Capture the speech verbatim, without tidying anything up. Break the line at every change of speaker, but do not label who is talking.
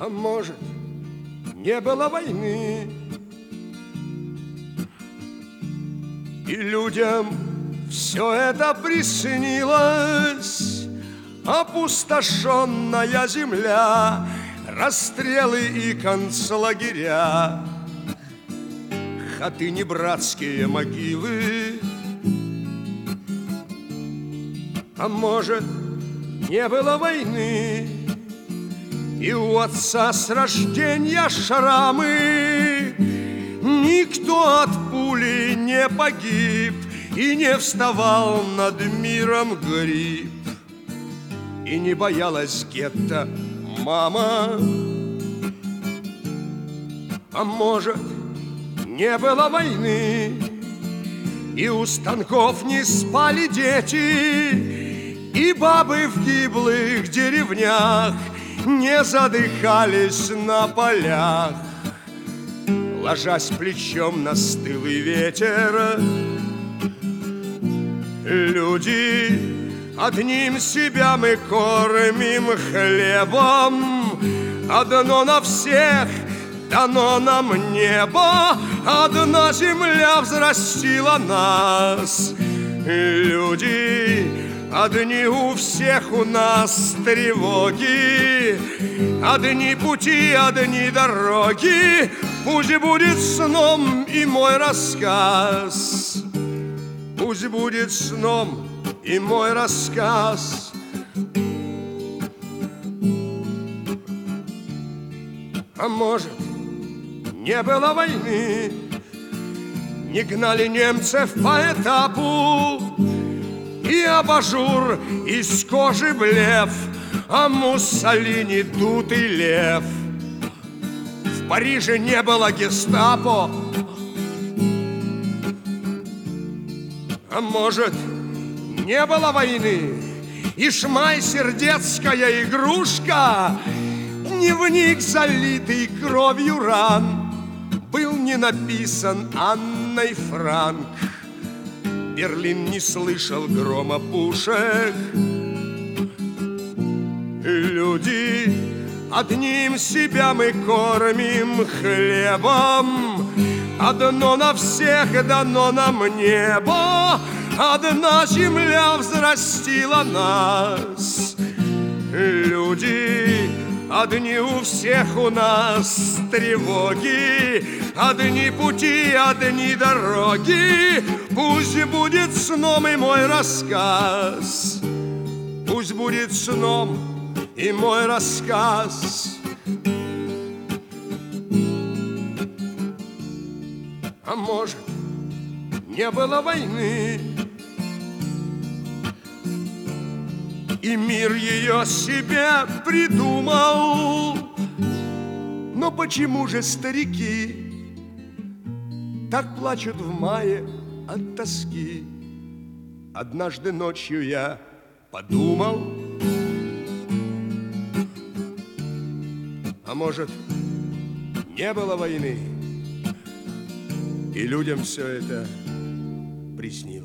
А может, не было войны, и людям все это приснилось. Опустошенная земля, расстрелы и концлагеря, хаты небратские могилы. А может, не было войны, и у отца с рождения шрамы. Никто от пули не погиб и не вставал над миром гриб. И не боялась гетто мама. А может, не было войны, и у станков не спали дети, и бабы в гиблых деревнях не задыхались на полях, ложась плечом на стылый ветер. Люди, одним себя мы кормим хлебом, одно на всех дано нам небо, одна земля взрастила нас. Люди, одни у всех у нас тревоги, одни пути, одни дороги. Пусть будет сном и мой рассказ, пусть будет сном и мой рассказ. А может, не было войны, не гнали немцев по этапу, и абажур из кожи блеф, а Муссолини дутый лев. В Париже не было гестапо. А может, не было войны, и шмайсердетская игрушка, дневник, залитый кровью ран, был не написан Анной Франк. Берлин не слышал грома пушек. Люди, одним себя мы кормим хлебом, одно на всех дано нам небо, одна земля взрастила нас. Люди, одни у всех у нас тревоги, одни пути, одни дороги. Пусть будет сном и мой рассказ, пусть будет сном и мой рассказ. А может, не было войны, и мир ее себе придумал. Но почему же старики так плачут в мае от тоски? Однажды ночью я подумал, а может, не было войны, и людям все это приснилось.